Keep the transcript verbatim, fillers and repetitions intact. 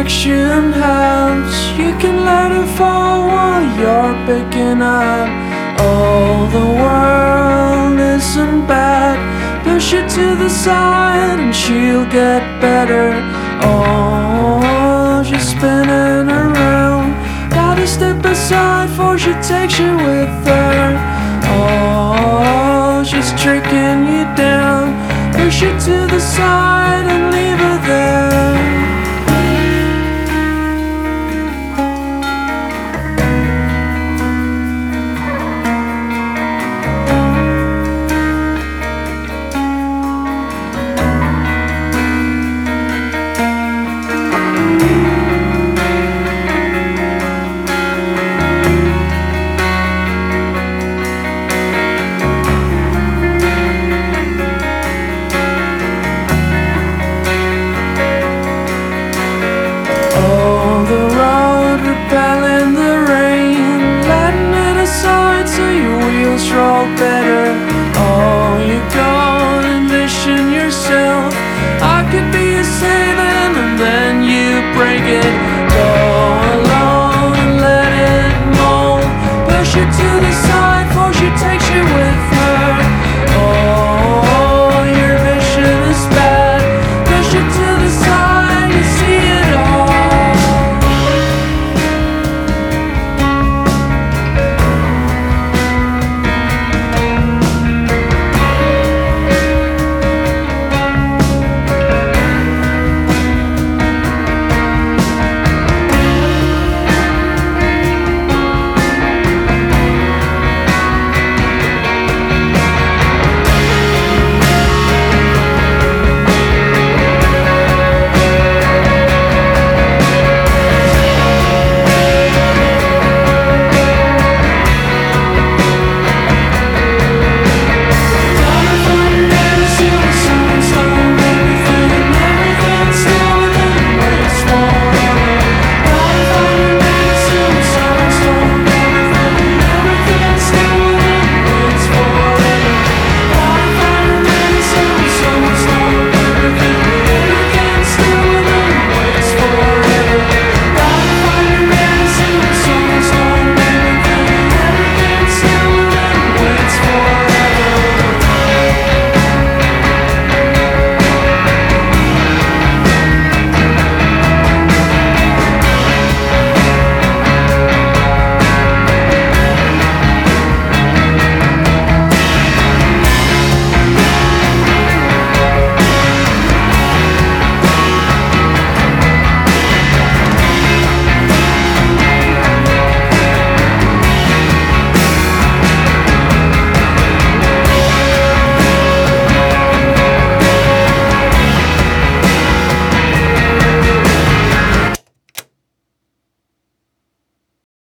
direction helps. You can let her fall while you're picking up. Oh, the world isn't bad. Push it to the side and she'll get better. Oh, she's spinning around. Gotta step aside before she takes you with her. Oh, she's tricking you down. Push it to the side and leave her there. Repelling the rain, letting it aside so your wheels roll better. Oh, you go and envision yourself. I could be a saving and then you break it.